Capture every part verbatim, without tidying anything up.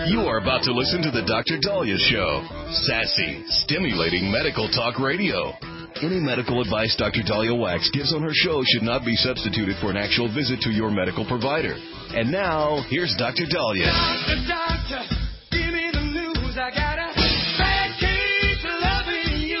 You are about to listen to the Doctor Dahlia Show. Sassy, stimulating medical talk radio. Any medical advice Doctor Dahlia Wax gives on her show should not be substituted for an actual visit to your medical provider. And now, here's Doctor Dahlia. Doctor, doctor, give me the news. I got a bad case of loving you.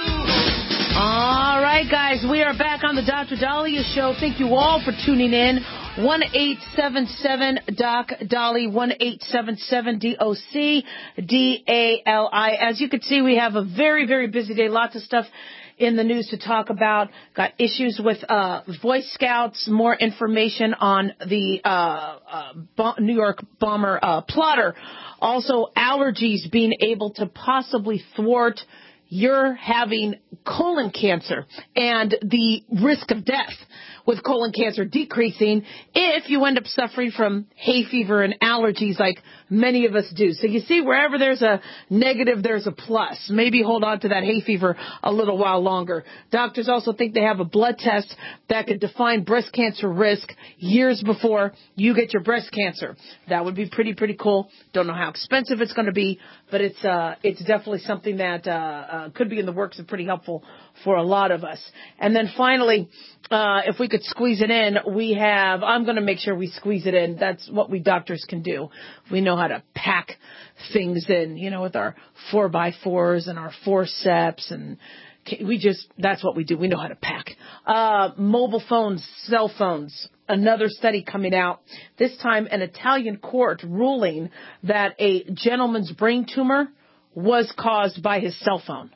All right, guys, we are back on the Doctor Dahlia Show. Thank you all for tuning in. one eight seven seven doc Dolly, one eight seven seven D O C D A L I. As you can see, we have a very, very busy day. Lots of stuff in the news to talk about. Got issues with uh Boy Scouts, more information on the uh, uh bo- New York bomber uh plotter. Also, allergies being able to possibly thwart your having colon cancer and the risk of death with colon cancer decreasing if you end up suffering from hay fever and allergies like many of us do. So you see, wherever there's a negative, there's a plus. Maybe hold on to that hay fever a little while longer. Doctors also think they have a blood test that could define breast cancer risk years before you get your breast cancer. That would be pretty, pretty cool. Don't know how expensive it's going to be, but it's uh, it's definitely something that uh, uh, could be in the works and pretty helpful for a lot of us. And then finally, uh, if we could squeeze it in, we have, I'm going to make sure we squeeze it in. That's what we doctors can do. We know how to pack things in, you know, with our four by fours and our forceps, and we just, that's what we do. We know how to pack. Uh, mobile phones, cell phones. Another study coming out, this time an Italian court ruling that a gentleman's brain tumor was caused by his cell phone.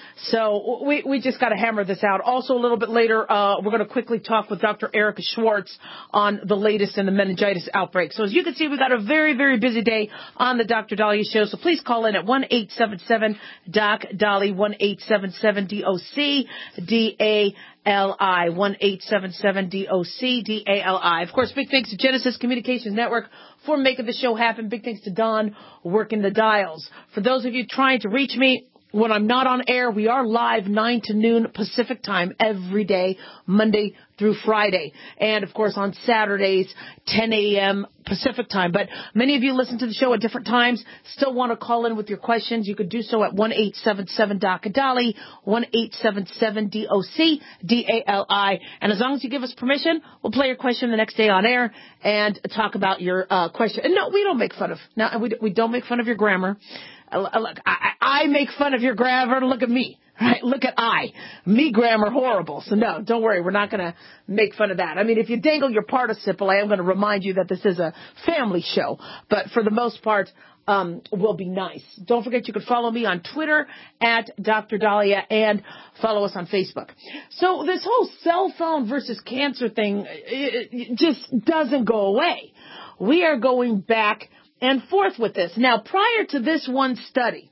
So we, we just got to hammer this out. Also, a little bit later, uh, we're going to quickly talk with Doctor Erica Schwartz on the latest in the meningitis outbreak. So as you can see, we got a very, very busy day on the Doctor Dahlia Show. So please call in at one eight seven seven doc Dolly, one eight seven seven D O C D A L I, one eight seven seven D O C D A L I. Of course, big thanks to Genesis Communications Network for making the show happen. Big thanks to Don working the dials. For those of you trying to reach me, when I'm not on air, we are live nine to noon Pacific time every day, Monday through Friday. And, of course, on Saturdays, ten a.m. Pacific time. But many of you listen to the show at different times, still want to call in with your questions. You could do so at one eight seven seven doc Dolly, one eight seven seven D O C D A L I. And as long as you give us permission, we'll play your question the next day on air and talk about your uh, question. And no, we don't make fun of, no, we, we don't make fun of your grammar. Look, I, I make fun of your grammar. Look at me, right? Look at I. Me grammar horrible. So no, don't worry. We're not going to make fun of that. I mean, if you dangle your participle, I am going to remind you that this is a family show. But for the most part, um, we'll be nice. Don't forget you can follow me on Twitter at Doctor Dahlia and follow us on Facebook. So this whole cell phone versus cancer thing it, it just doesn't go away. We are going back and forth with this. Now, prior to this one study,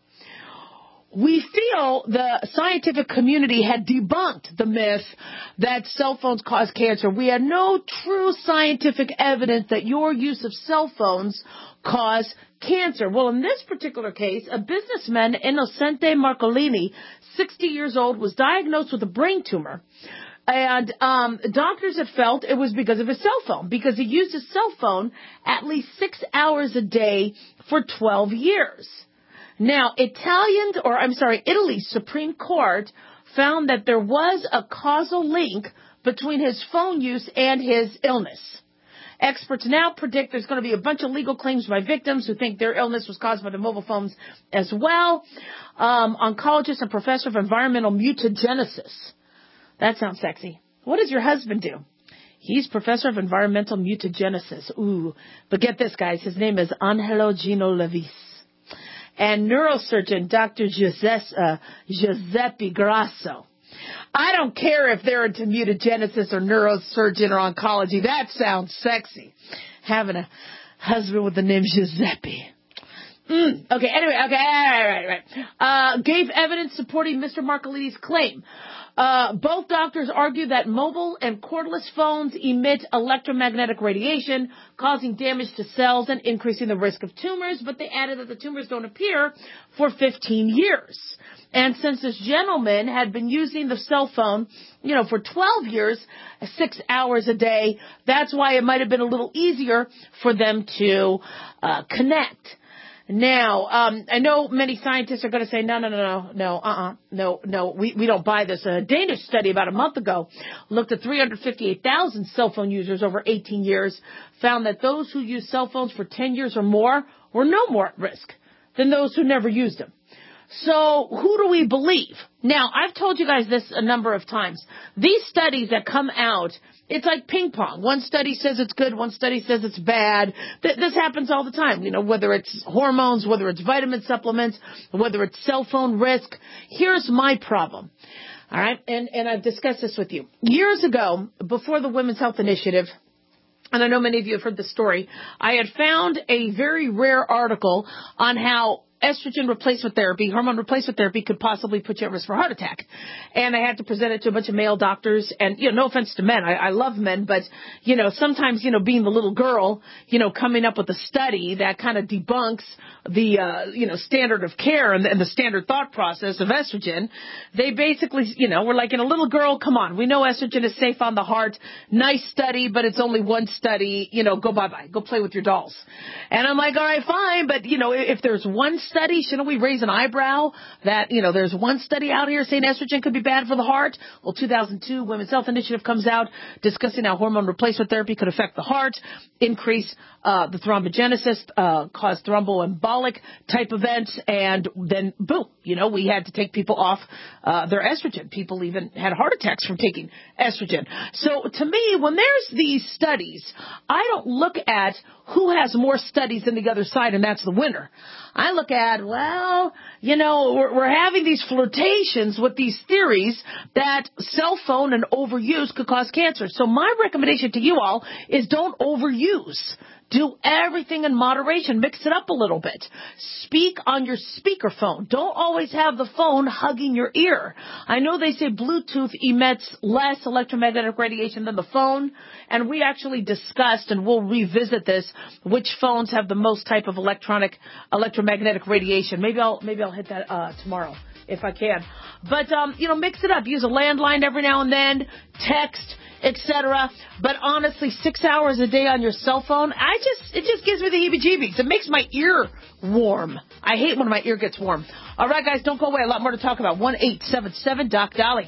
we feel the scientific community had debunked the myth that cell phones cause cancer. We had no true scientific evidence that your use of cell phones cause cancer. Well, in this particular case, a businessman, Innocente Marcolini, sixty years old, was diagnosed with a brain tumor. And um, doctors had felt it was because of his cell phone, because he used his cell phone at least six hours a day for twelve years. Now, Italian, or I'm sorry, Italy's Supreme Court found that there was a causal link between his phone use and his illness. Experts now predict there's going to be a bunch of legal claims by victims who think their illness was caused by the mobile phones as well. Um, oncologist and professor of environmental mutagenesis. That sounds sexy. What does your husband do? He's professor of environmental mutagenesis. Ooh. But get this, guys. His name is Angelo Gino Levis. And neurosurgeon Doctor Giuseppe, uh, Giuseppe Grasso. I don't care if they're into mutagenesis or neurosurgeon or oncology. That sounds sexy. Having a husband with the name Giuseppe. Mm, okay, anyway, okay, all right, all right. Uh, gave evidence supporting Mister Marcolini's claim. Uh, both doctors argue that mobile and cordless phones emit electromagnetic radiation, causing damage to cells and increasing the risk of tumors, but they added that the tumors don't appear for fifteen years. And since this gentleman had been using the cell phone, you know, for twelve years, six hours a day, that's why it might have been a little easier for them to uh, connect. Now, um, I know many scientists are going to say, no, no, no, no, no, uh-uh, no, no, we, we don't buy this. A Danish study about a month ago looked at three hundred fifty-eight thousand cell phone users over eighteen years, found that those who use cell phones for ten years or more were no more at risk than those who never used them. So who do we believe? Now, I've told you guys this a number of times. These studies that come out, it's like ping pong. One study says it's good, one study says it's bad. Th- this happens all the time, you know, whether it's hormones, whether it's vitamin supplements, whether it's cell phone risk. Here's my problem. All right, and, and I've discussed this with you. Years ago, before the Women's Health Initiative, and I know many of you have heard this story, I had found a very rare article on how estrogen replacement therapy, hormone replacement therapy could possibly put you at risk for a heart attack. And I had to present it to a bunch of male doctors. And, you know, no offense to men. I, I love men. But, you know, sometimes, you know, being the little girl, you know, coming up with a study that kind of debunks the, uh, you know, standard of care and the, and the standard thought process of estrogen, they basically, you know, we're like, in a little girl, come on. We know estrogen is safe on the heart. Nice study, but it's only one study. You know, go bye-bye. Go play with your dolls. And I'm like, all right, fine. But, you know, if there's one study, shouldn't we raise an eyebrow that, you know, there's one study out here saying estrogen could be bad for the heart? Well, two thousand two, Women's Health Initiative comes out discussing how hormone replacement therapy could affect the heart, increase uh, the thrombogenesis, uh, cause thromboembolic type events, and then, boom, you know, we had to take people off uh, their estrogen. People even had heart attacks from taking estrogen. So to me, when there's these studies, I don't look at who has more studies than the other side, and that's the winner. I look at, well, you know, we're, we're having these flirtations with these theories that cell phone and overuse could cause cancer. So my recommendation to you all is don't overuse. Do everything in moderation. Mix it up a little bit. Speak on your speakerphone. Don't always have the phone hugging your ear. I know they say Bluetooth emits less electromagnetic radiation than the phone, and we actually discussed, and we'll revisit this, which phones have the most type of electronic electromagnetic radiation. Maybe I'll maybe I'll hit that uh, tomorrow if I can. But um, you know, mix it up. Use a landline every now and then. Text, et cetera. But honestly, six hours a day on your cell phone, I just it just gives me the heebie-jeebies. It makes my ear warm. I hate when my ear gets warm. All right, guys, don't go away. A lot more to talk about. one eight seven seven Doc Dolly.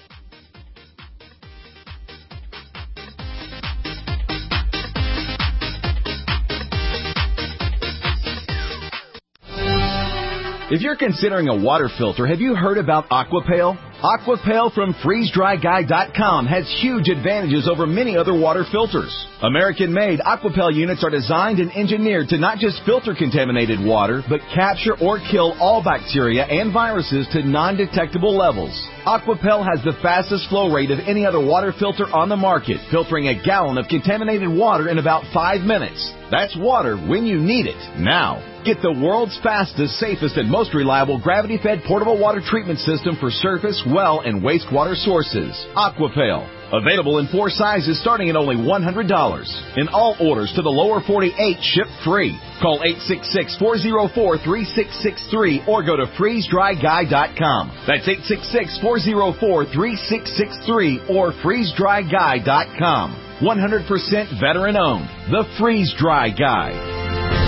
If you're considering a water filter, have you heard about Aquapale? Aquapale from freeze dry guy dot com has huge advantages over many other water filters. American-made Aquapale units are designed and engineered to not just filter contaminated water, but capture or kill all bacteria and viruses to non-detectable levels. Aquapale has the fastest flow rate of any other water filter on the market, filtering a gallon of contaminated water in about five minutes. That's water when you need it, now. Get the world's fastest, safest, and most reliable gravity-fed portable water treatment system for surface, well, and wastewater sources. Aquapale. Available in four sizes starting at only one hundred dollars. And all orders to the lower forty-eight ship free. Call eight six six, four zero four, three six six three or go to freeze dry guy dot com. That's eight six six, four zero four, three six six three or freeze dry guy dot com. one hundred percent veteran owned. The Freeze Dry Guy.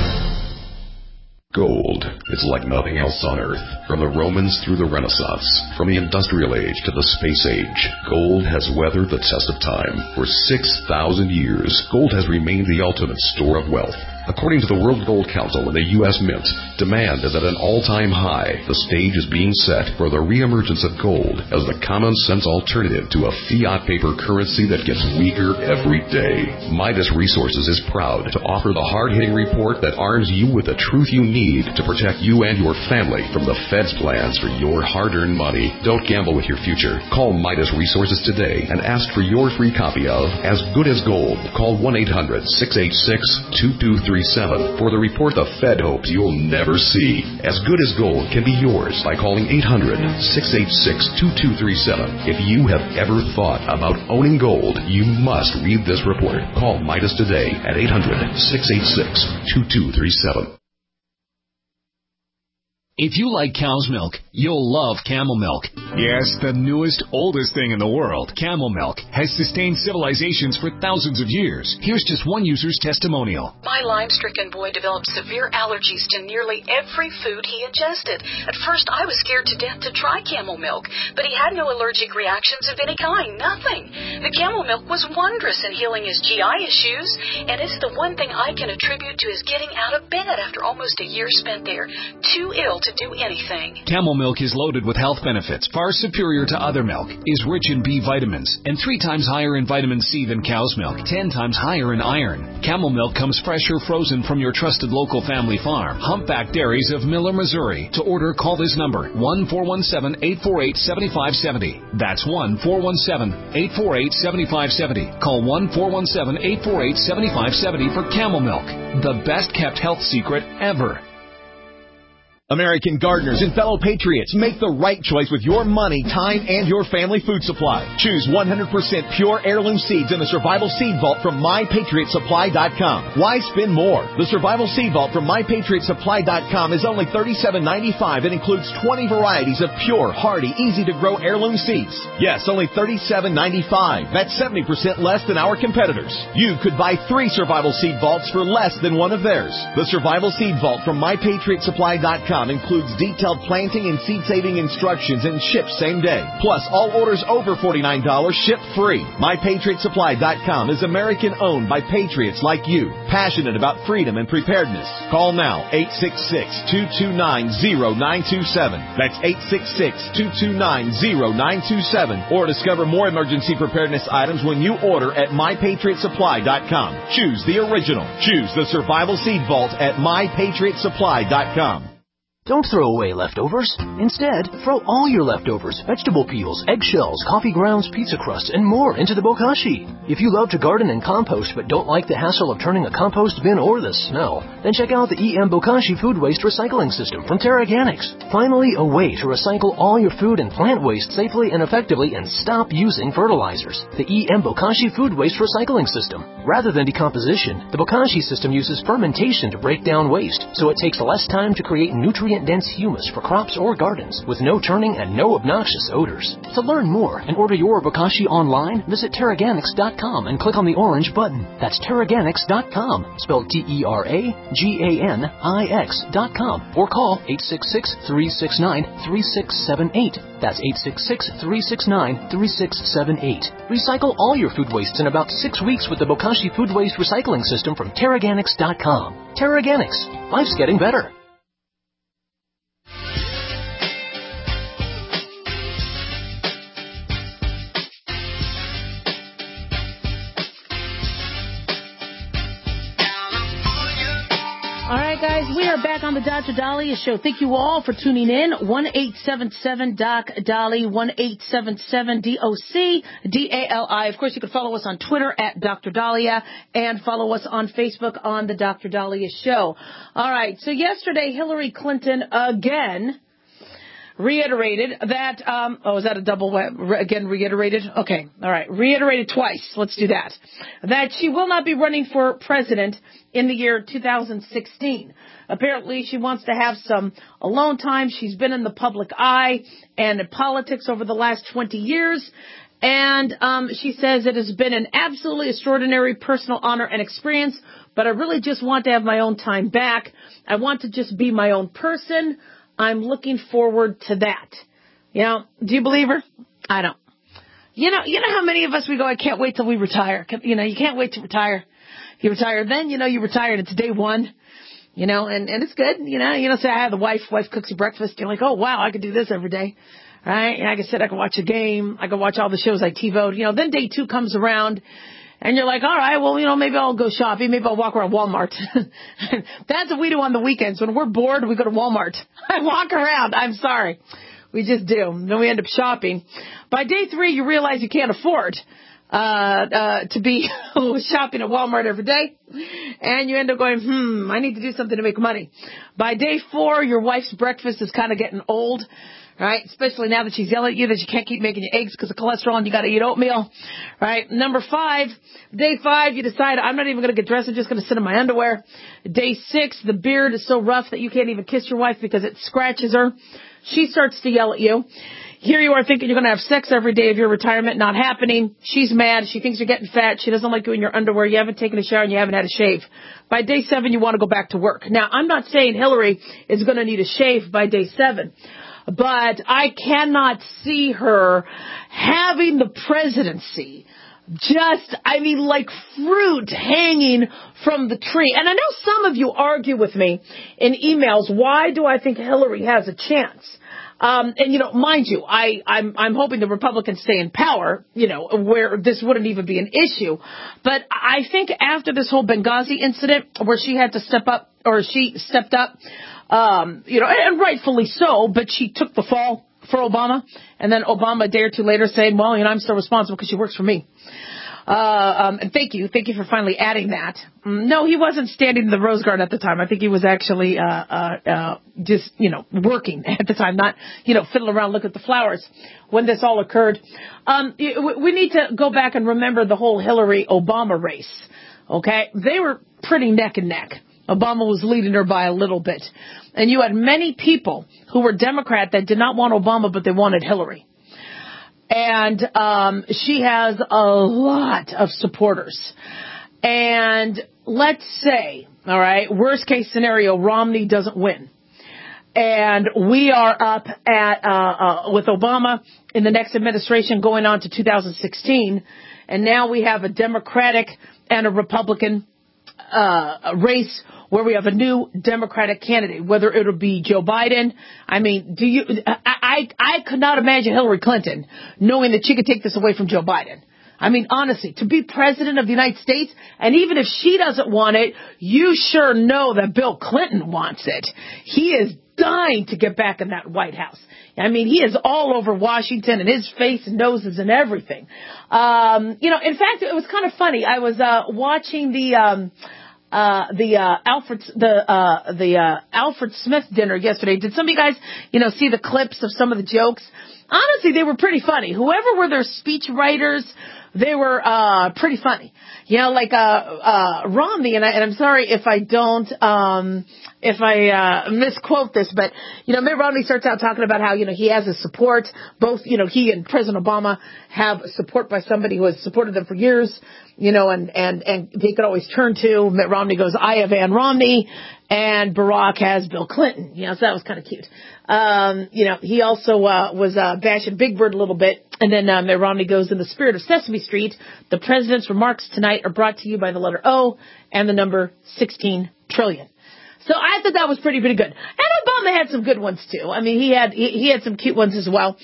Gold. It's like nothing else on Earth. From the Romans through the Renaissance, from the Industrial Age to the Space Age, gold has weathered the test of time. For six thousand years, gold has remained the ultimate store of wealth. According to the World Gold Council and the U S Mint, demand is at an all-time high. The stage is being set for the reemergence of gold as the common-sense alternative to a fiat paper currency that gets weaker every day. Midas Resources is proud to offer the hard-hitting report that arms you with the truth you need to protect you and your family from the Fed's plans for your hard-earned money. Don't gamble with your future. Call Midas Resources today and ask for your free copy of As Good as Gold. Call one eight hundred, six eight six, two two three seven for the report the Fed hopes you'll never see. As Good as Gold can be yours by calling eight hundred, six eight six, two two three seven. If you have ever thought about owning gold, you must read this report. Call Midas today at eight hundred, six eight six, two two three seven. If you like cow's milk, You'll love Camel Milk. Yes, the newest, oldest thing in the world, Camel Milk, has sustained civilizations for thousands of years. Here's just one user's testimonial. My Lyme-stricken boy developed severe allergies to nearly every food he ingested. At first, I was scared to death to try Camel Milk, but he had no allergic reactions of any kind, nothing. The Camel Milk was wondrous in healing his G I issues, and it's the one thing I can attribute to his getting out of bed after almost a year spent there, too ill to do anything. Camel Milk is loaded with health benefits, far superior to other milk, is rich in B vitamins, and three times higher in vitamin C than cow's milk, ten times higher in iron. Camel Milk comes fresh or frozen from your trusted local family farm, Humpback Dairies of Miller, Missouri. To order, call this number, one four one seven, eight four eight, seven five seven zero. That's one four one seven, eight four eight, seven five seven zero. Call one four one seven, eight four eight, seven five seven zero for Camel Milk, the best kept health secret ever. American gardeners and fellow patriots, make the right choice with your money, time, and your family food supply. Choose one hundred percent pure heirloom seeds in the Survival Seed Vault from my patriot supply dot com. Why spend more? The Survival Seed Vault from my patriot supply dot com is only thirty-seven ninety-five and includes twenty varieties of pure, hardy, easy-to-grow heirloom seeds. Yes, only thirty-seven ninety-five. That's seventy percent less than our competitors. You could buy three Survival Seed Vaults for less than one of theirs. The Survival Seed Vault from my patriot supply dot com includes detailed planting and seed-saving instructions and ships same day. Plus, all orders over forty-nine dollars ship free. my patriot supply dot com is American-owned by patriots like you, passionate about freedom and preparedness. Call now, eight six six, two two nine, zero nine two seven. That's eight six six, two two nine, zero nine two seven. Or discover more emergency preparedness items when you order at my patriot supply dot com. Choose the original. Choose the Survival Seed Vault at my patriot supply dot com. Don't throw away leftovers. Instead, throw all your leftovers, vegetable peels, eggshells, coffee grounds, pizza crusts, and more into the bokashi. If you love to garden and compost but don't like the hassle of turning a compost bin or the smell, then check out the E M Bokashi Food Waste Recycling System from Terraganics. Finally, a way to recycle all your food and plant waste safely and effectively and stop using fertilizers. The E M Bokashi Food Waste Recycling System. Rather than decomposition, the Bokashi system uses fermentation to break down waste, so it takes less time to create nutrient-dense humus for crops or gardens, with no turning and no obnoxious odors. To learn more and order your Bokashi online, visit Terraganics dot com and click on the orange button. That's Terraganics dot com, spelled T E R A G A N I X dot com, or call eight six six, three six nine, three six seven eight. That's eight six six, three six nine, three six seven eight. Recycle all your food wastes in about six weeks with the Bokashi Food Waste Recycling System from Terraganics dot com. Terraganics. Life's getting better. All right, guys, we are back on the Doctor Daliah Show. Thank you all for tuning in. one eight seven seven Doc Dali, one eight seven seven D O C D A L I. Of course, you can follow us on Twitter at Doctor Daliah and follow us on Facebook on the Doctor Daliah Show. All right, so yesterday, Hillary Clinton again reiterated that, um, oh, is that a double, re- again reiterated? Okay, all right, reiterated twice. Let's do that. That she will not be running for president in the year two thousand sixteen. Apparently, she wants to have some alone time. She's been in the public eye and in politics over the last twenty years. And um, she says it has been an absolutely extraordinary personal honor and experience, but I really just want to have my own time back. I want to just be my own person. I'm looking forward to that. You know, do you believe her? I don't. You know, you know how many of us we go, I can't wait till we retire. You know, you can't wait to retire. You retire, then, you know, you retired. It's day one, you know, and, and it's good. You know, you know, say I have the wife, wife cooks you breakfast. You're like, oh, wow, I could do this every day. Right? And I can sit, I can watch a game. I can watch all the shows I TiVoed. You know, then day two comes around. And you're like, all right, well, you know, maybe I'll go shopping. Maybe I'll walk around Walmart. That's what we do on the weekends. When we're bored, we go to Walmart. I walk around. I'm sorry. We just do. Then we end up shopping. By day three, you realize you can't afford. uh, uh, to be shopping at Walmart every day. And you end up going, hmm, I need to do something to make money. By day four, your wife's breakfast is kind of getting old. Right, especially now that she's yelling at you that you can't keep making your eggs because of cholesterol and you got to eat oatmeal. Right, number five, day five, you decide I'm not even going to get dressed. I'm just going to sit in my underwear. Day six, the beard is so rough that you can't even kiss your wife because it scratches her. She starts to yell at you. Here you are thinking you're going to have sex every day of your retirement, not happening. She's mad. She thinks you're getting fat. She doesn't like you in your underwear. You haven't taken a shower and you haven't had a shave. By day seven, you want to go back to work. Now, I'm not saying Hillary is going to need a shave by day seven. But I cannot see her having the presidency just, I mean, like fruit hanging from the tree. And I know some of you argue with me in emails, why do I think Hillary has a chance? Um, and, you know, mind you, I, I'm, I'm hoping the Republicans stay in power, you know, where this wouldn't even be an issue. But I think after this whole Benghazi incident where she had to step up, or she stepped up, um, you know, and rightfully so, but she took the fall for Obama. And then Obama a day or two later saying, well, you know, I'm still responsible because she works for me. Uh, um, and thank you. Thank you for finally adding that. No, he wasn't standing in the Rose Garden at the time. I think he was actually, uh, uh, uh, just, you know, working at the time, not, you know, fiddling around looking at the flowers when this all occurred. Um, we need to go back and remember the whole Hillary Obama race. Okay. They were pretty neck and neck. Obama was leading her by a little bit. And you had many people who were Democrat that did not want Obama, but they wanted Hillary. And um, she has a lot of supporters. And let's say, all right, worst case scenario, Romney doesn't win. And we are up at uh, uh, with Obama in the next administration going on to two thousand sixteen. And now we have a Democratic and a Republican uh, race where we have a new Democratic candidate, whether it'll be Joe Biden. I mean, do you, I, I, I could not imagine Hillary Clinton knowing that she could take this away from Joe Biden. I mean, honestly, to be president of the United States, and even if she doesn't want it, you sure know that Bill Clinton wants it. He is dying to get back in that White House. I mean, he is all over Washington and his face and noses and everything. Um, you know, in fact, it was kind of funny. I was, uh, watching the, um, Uh, the, uh, Alfred, the, uh, the, uh, Alfred Smith dinner yesterday. Did some of you guys, you know, see the clips of some of the jokes? Honestly, they were pretty funny. Whoever were their speech writers, they were, uh, pretty funny. You know, like, uh, uh, Romney, and I, and I'm sorry if I don't, um, if I, uh, misquote this, but, you know, Mitt Romney starts out talking about how, you know, he has his support. Both, you know, he and President Obama have support by somebody who has supported them for years, you know, and, and, and they could always turn to. Mitt Romney goes, I have Ann Romney, and Barack has Bill Clinton. You know, so that was kind of cute. Um, you know, he also, uh, was, uh, bashing Big Bird a little bit. And then, uh, Mitt Romney goes, in the spirit of Sesame Street, the president's remarks tonight are brought to you by the letter O and the number sixteen trillion. So I thought that was pretty, pretty good. And Obama had some good ones too. I mean, he had, he, he had some cute ones as well.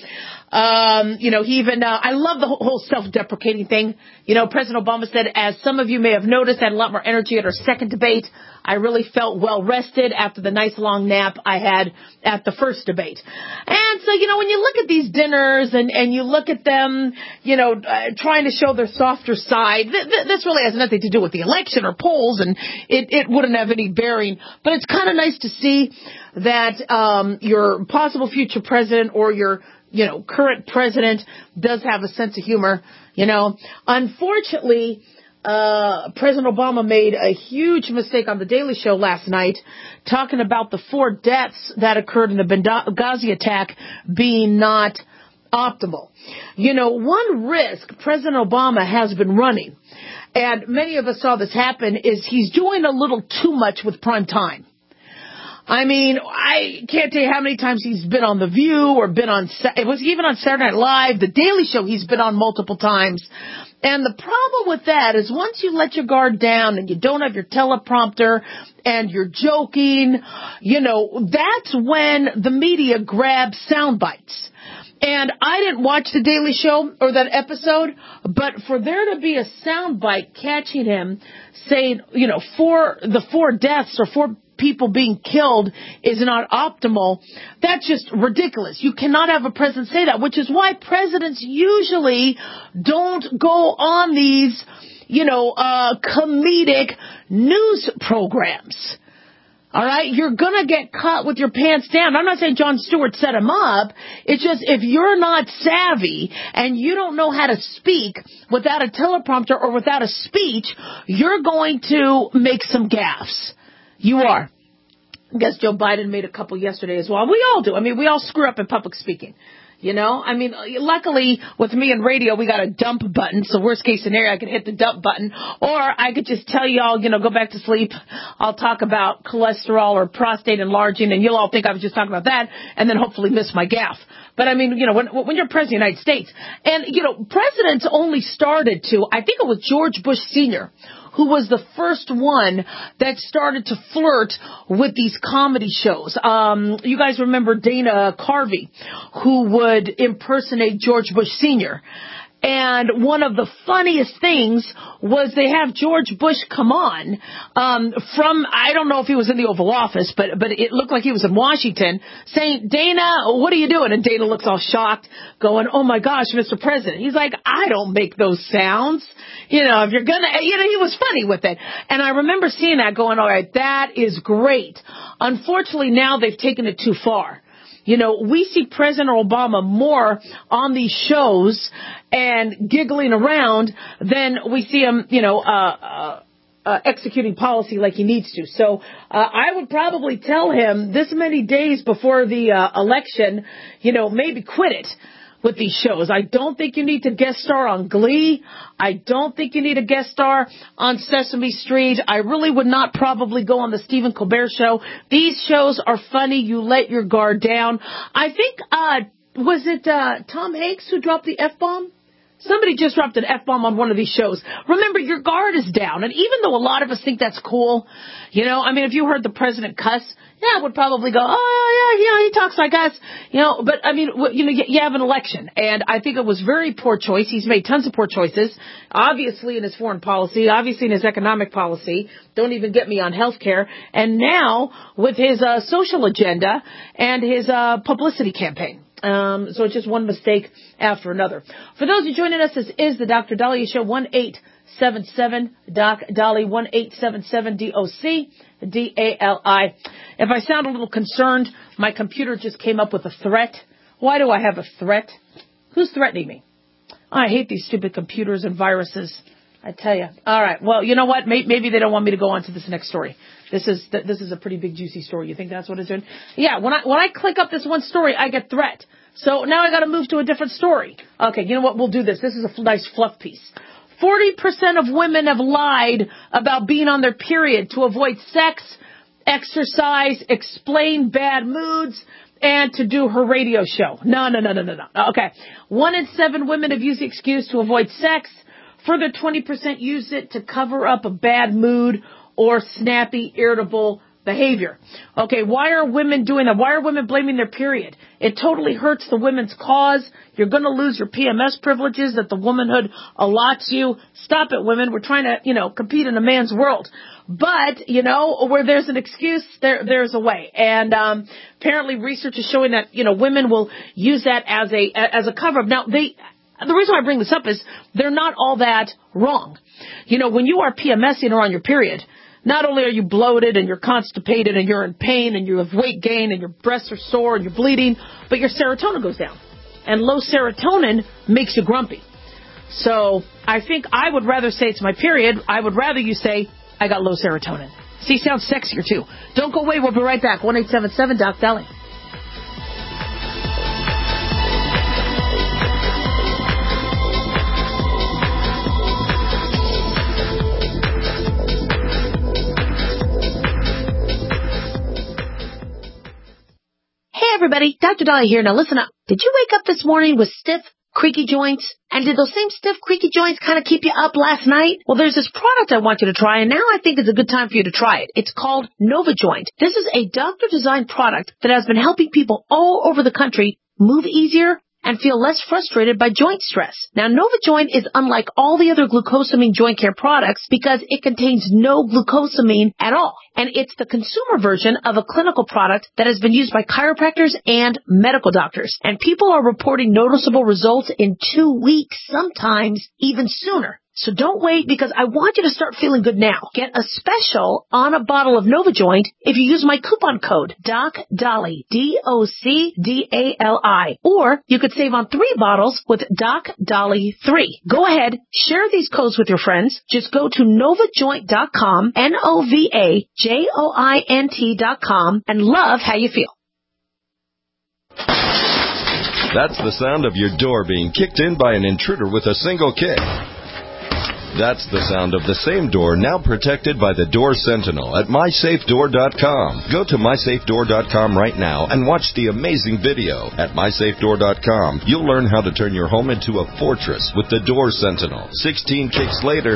Um, you know, he even, uh, I love the whole, whole self-deprecating thing. You know, President Obama said, as some of you may have noticed, I had a lot more energy at our second debate. I really felt well rested after the nice long nap I had at the first debate. And so, you know, when you look at these dinners and, and you look at them, you know, uh, trying to show their softer side, th- th- this really has nothing to do with the election or polls, and it, it wouldn't have any bearing. But it's kind of nice to see that um, your possible future president or your you know, current president does have a sense of humor, you know. Unfortunately, uh, President Obama made a huge mistake on the Daily Show last night talking about the four deaths that occurred in the Benghazi attack being not optimal. You know, one risk President Obama has been running, and many of us saw this happen, is he's doing a little too much with prime time. I mean, I can't tell you how many times he's been on The View or been on, it was even on Saturday Night Live, The Daily Show he's been on multiple times. And the problem with that is once you let your guard down and you don't have your teleprompter and you're joking, you know, that's when the media grabs sound bites. And I didn't watch The Daily Show or that episode, but for there to be a sound bite catching him saying, you know, four, the four deaths or four people being killed is not optimal, that's just ridiculous. You cannot have a president say that, which is why presidents usually don't go on these, you know, uh, comedic news programs. All right, you're going to get caught with your pants down. I'm not saying Jon Stewart set him up. It's just if you're not savvy and you don't know how to speak without a teleprompter or without a speech, you're going to make some gaffes. You are. I guess Joe Biden made a couple yesterday as well. We all do. I mean, we all screw up in public speaking. You know, I mean, luckily with me and radio, we got a dump button. So worst case scenario, I could hit the dump button, or I could just tell y'all, you know, go back to sleep. I'll talk about cholesterol or prostate enlarging, and you'll all think I was just talking about that, and then hopefully miss my gaffe. But I mean, you know, when, when you're president of the United States, and you know, presidents only started to, I think it was George Bush Senior, who was the first one that started to flirt with these comedy shows. Um, you guys remember Dana Carvey, who would impersonate George Bush Senior And one of the funniest things was they have George Bush come on um, from, I don't know if he was in the Oval Office, but but it looked like he was in Washington, saying, Dana, what are you doing? And Dana looks all shocked, going, oh, my gosh, Mister President. He's like, I don't make those sounds. You know, if you're going to, you know, he was funny with it. And I remember seeing that going, all right, that is great. Unfortunately, now they've taken it too far. You know, we see President Obama more on these shows and giggling around than we see him, you know, uh, uh, uh executing policy like he needs to. So uh, I would probably tell him this many days before the uh, election, you know, maybe quit it with these shows. I don't think you need to guest star on Glee. I don't think you need a guest star on Sesame Street. I really would not probably go on the Stephen Colbert Show. These shows are funny. You let your guard down. I think, uh, was it uh, Tom Hanks who dropped the F-bomb? Somebody just dropped an F-bomb on one of these shows. Remember, your guard is down. And even though a lot of us think that's cool, you know, I mean, if you heard the president cuss, yeah, I would probably go, oh, yeah, yeah, he talks like us, you know, but I mean, you know, you have an election, and I think it was very poor choice. He's made tons of poor choices, obviously in his foreign policy, obviously in his economic policy. Don't even get me on health care. And now with his uh, social agenda and his uh, publicity campaign. Um, so it's just one mistake after another. For those who joining us, this is the Doctor Daliah Show, one eight seven seven Doc Dolly, one eight seven seven D O C D A L I. If I sound a little concerned, my computer just came up with a threat. Why do I have a threat? Who's threatening me? I hate these stupid computers and viruses. I tell you. All right. Well, you know what? Maybe they don't want me to go on to this next story. This is this is a pretty big, juicy story. You think that's what it's doing? Yeah. When I when I click up this one story, I get threat. So now I got to move to a different story. Okay. You know what? We'll do this. This is a nice fluff piece. forty percent of women have lied about being on their period to avoid sex, exercise, explain bad moods, and to do her radio show. No, no, no, no, no, no. Okay. One in seven women have used the excuse to avoid sex. Further, twenty percent use it to cover up a bad mood or snappy, irritable behavior. Okay, why are women doing that? Why are women blaming their period? It totally hurts the women's cause. You're going to lose your P M S privileges that the womanhood allots you. Stop it, women. We're trying to, you know, compete in a man's world. But, you know, where there's an excuse, there there's a way. And um, apparently research is showing that, you know, women will use that as a as a cover-up. Now, they... The reason why I bring this up is they're not all that wrong. You know, when you are PMSing or on your period, not only are you bloated and you're constipated and you're in pain and you have weight gain and your breasts are sore and you're bleeding, but your serotonin goes down. And low serotonin makes you grumpy. So I think I would rather say it's my period. I would rather you say I got low serotonin. See, sounds sexier too. Don't go away. We'll be right back. one eight seven seven Doc Dolly. Everybody, Doctor Dolly here. Now listen up. Did you wake up this morning with stiff, creaky joints? And did those same stiff, creaky joints kind of keep you up last night? Well, there's this product I want you to try, and now I think it's a good time for you to try it. It's called NovaJoint. This is a doctor-designed product that has been helping people all over the country move easier and feel less frustrated by joint stress. Now, NovaJoint is unlike all the other glucosamine joint care products because it contains no glucosamine at all. And it's the consumer version of a clinical product that has been used by chiropractors and medical doctors. And people are reporting noticeable results in two weeks, sometimes even sooner. So don't wait, because I want you to start feeling good now. Get a special on a bottle of NovaJoint if you use my coupon code DocDolly, D O C D A L I. Or you could save on three bottles with Doc Dolly three. Go ahead, share these codes with your friends. Just go to novajoint dot com, N O V A J O I N T dot com, and love how you feel. That's the sound of your door being kicked in by an intruder with a single kick. That's the sound of the same door now protected by the Door Sentinel at my safe door dot com. Go to my safe door dot com right now and watch the amazing video. At my safe door dot com, you'll learn how to turn your home into a fortress with the Door Sentinel. sixteen kicks later,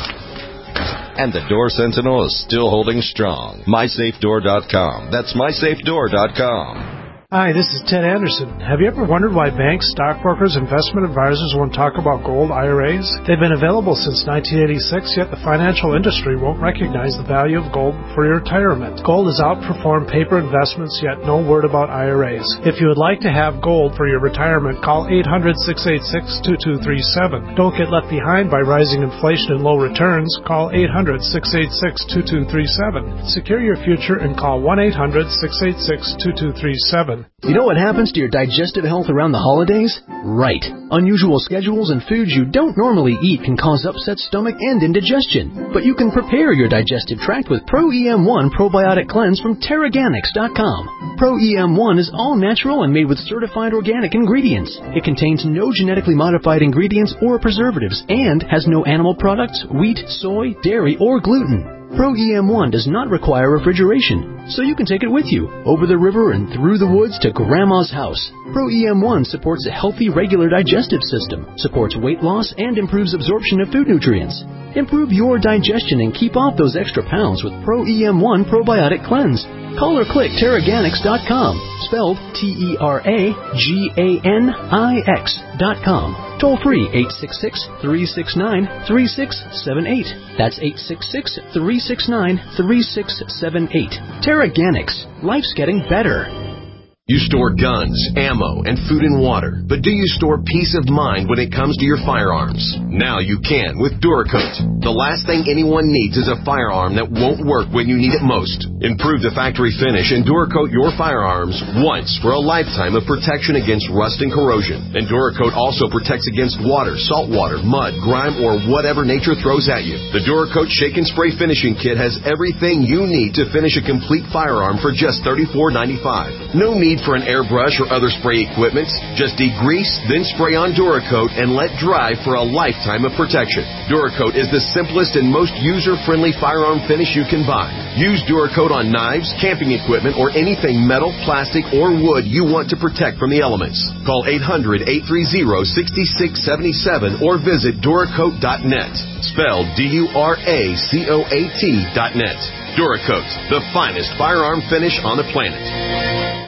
and the Door Sentinel is still holding strong. my safe door dot com. That's my safe door dot com. Hi, this is Ted Anderson. Have you ever wondered why banks, stockbrokers, investment advisors won't talk about gold I R As? They've been available since nineteen eighty-six, yet the financial industry won't recognize the value of gold for your retirement. Gold has outperformed paper investments, yet no word about I R As. If you would like to have gold for your retirement, call eight hundred, six eight six, two two three seven. Don't get left behind by rising inflation and low returns. Call eight hundred, six eight six, two two three seven. Secure your future and call one eight hundred, six eight six, two two three seven. You know what happens to your digestive health around the holidays? Right. Unusual schedules and foods you don't normally eat can cause upset stomach and indigestion. But you can prepare your digestive tract with Pro E M one Probiotic Cleanse from Terraganics dot com. Pro E M one is all natural and made with certified organic ingredients. It contains no genetically modified ingredients or preservatives and has no animal products, wheat, soy, dairy, or gluten. Pro E M one does not require refrigeration, so you can take it with you, over the river and through the woods to Grandma's house. Pro E M one supports a healthy, regular digestive system, supports weight loss, and improves absorption of food nutrients. Improve your digestion and keep off those extra pounds with Pro E M one Probiotic Cleanse. Call or click Terraganics dot com, spelled T E R A G A N I X dot com. Toll free eight six six, three six nine, three six seven eight. That's eight six six, three six nine, three six seven eight. Terraganics. Life's getting better. You store guns, ammo, and food and water, but do you store peace of mind when it comes to your firearms? Now you can with Duracoat. The last thing anyone needs is a firearm that won't work when you need it most. Improve the factory finish and Duracoat your firearms once for a lifetime of protection against rust and corrosion. And Duracoat also protects against water, salt water, mud, grime, or whatever nature throws at you. The Duracoat Shake and Spray Finishing Kit has everything you need to finish a complete firearm for just thirty-four ninety-five. No need for an airbrush or other spray equipment. Just degrease, then spray on Duracoat and let dry for a lifetime of protection. Duracoat is the simplest and most user-friendly firearm finish you can buy. Use Duracoat on knives, camping equipment, or anything metal, plastic, or wood you want to protect from the elements. Call eight hundred, eight three zero, six six seven seven or visit Duracoat dot net. Spelled D U R A C O A T dot net. Duracoat, the finest firearm finish on the planet.